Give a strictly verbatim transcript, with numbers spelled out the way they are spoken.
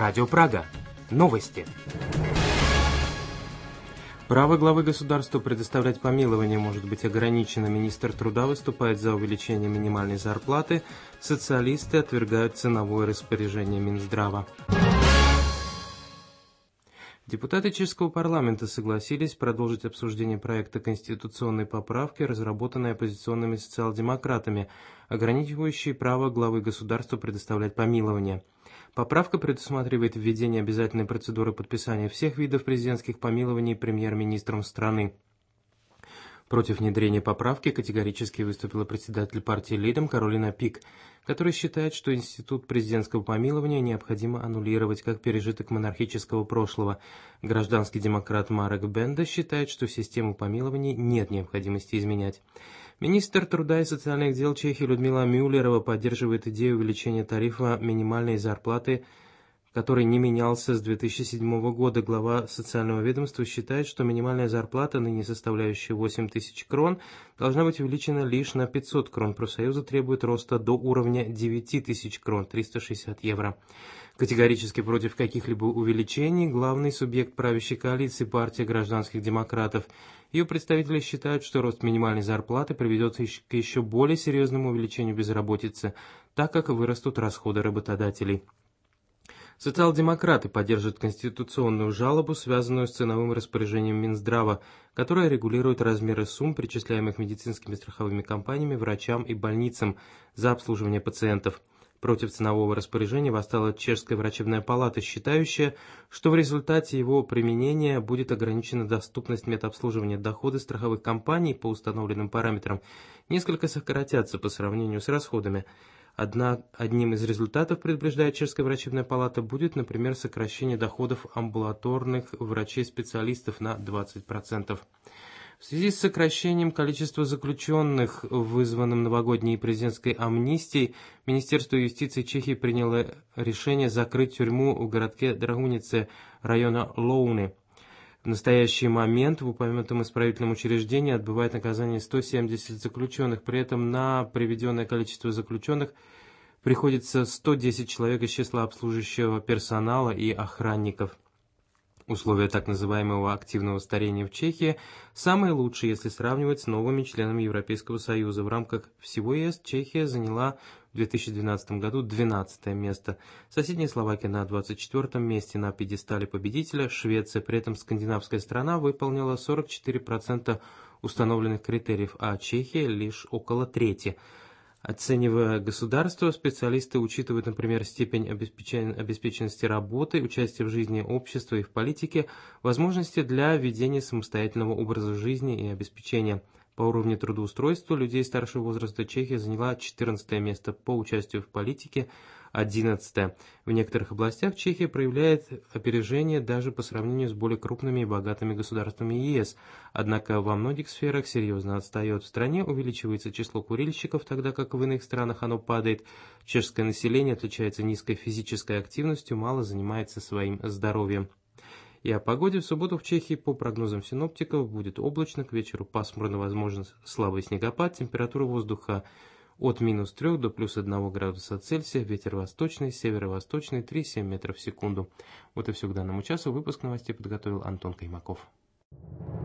Радио Прага. Новости. Право главы государства предоставлять помилование может быть ограничено. Министр труда выступает за увеличение минимальной зарплаты. Социалисты отвергают ценовое распоряжение Минздрава. Депутаты чешского парламента согласились продолжить обсуждение проекта конституционной поправки, разработанной оппозиционными социал-демократами, ограничивающей право главы государства предоставлять помилование. Поправка предусматривает введение обязательной процедуры подписания всех видов президентских помилований премьер-министром страны. Против внедрения поправки категорически выступила председатель партии Лидем Каролина Пик, который считает, что институт президентского помилования необходимо аннулировать как пережиток монархического прошлого. Гражданский демократ Марек Бенда считает, что систему помилований нет необходимости изменять. Министр труда и социальных дел Чехии Людмила Мюллерова поддерживает идею увеличения тарифа минимальной зарплаты, который не менялся с две тысячи седьмого года. Глава социального ведомства считает, что минимальная зарплата, ныне составляющая восемь тысяч крон, должна быть увеличена лишь на пятьсот крон. Профсоюзы требуют роста до уровня девять тысяч крон, триста шестьдесят евро. Категорически против каких-либо увеличений главный субъект правящей коалиции партия гражданских демократов. Ее представители считают, что рост минимальной зарплаты приведет к еще более серьезному увеличению безработицы, так как вырастут расходы работодателей. Социал-демократы поддерживают конституционную жалобу, связанную с ценовым распоряжением Минздрава, которое регулирует размеры сумм, причисляемых медицинскими страховыми компаниями, врачам и больницам за обслуживание пациентов. Против ценового распоряжения восстала Чешская врачебная палата, считающая, что в результате его применения будет ограничена доступность медобслуживания. Доходы страховых компаний по установленным параметрам несколько сократятся по сравнению с расходами. Однако одним из результатов, предупреждает Чешская врачебная палата, будет, например, сокращение доходов амбулаторных врачей-специалистов на двадцать процентов. В связи с сокращением количества заключенных, вызванным новогодней и президентской амнистией, Министерство юстиции Чехии приняло решение закрыть тюрьму в городке Драгунице района Лоуны. В настоящий момент в упомянутом исправительном учреждении отбывает наказание сто семьдесят заключенных. При этом на приведенное количество заключенных приходится сто десять человек из числа обслуживающего персонала и охранников. Условия так называемого активного старения в Чехии самые лучшие, если сравнивать с новыми членами Европейского Союза. В рамках всего ЕС Чехия заняла в две тысячи двенадцатом году двенадцатое место. Соседняя Словакия на двадцать четвёртом месте на пьедестале победителя. Швеция, при этом скандинавская страна, выполнила сорок четыре процента установленных критериев, а Чехия лишь около трети. Оценивая государство, специалисты учитывают, например, степень обеспеченности работы, участие в жизни общества и в политике, возможности для ведения самостоятельного образа жизни и обеспечения. По уровню трудоустройства людей старшего возраста Чехия заняла четырнадцатое место, по участию в политике одиннадцатое. В некоторых областях Чехия проявляет опережение даже по сравнению с более крупными и богатыми государствами ЕС, однако во многих сферах серьезно отстает. В стране увеличивается число курильщиков, тогда как в иных странах оно падает. Чешское население отличается низкой физической активностью, мало занимается своим здоровьем. И о погоде в субботу в Чехии по прогнозам синоптиков будет облачно, к вечеру пасмурно, возможен слабый снегопад, температура воздуха от минус трех до плюс одного градуса Цельсия, ветер восточный, северо-восточный, три-семь метров в секунду. Вот и все к данному часу. Выпуск новостей подготовил Антон Каймаков.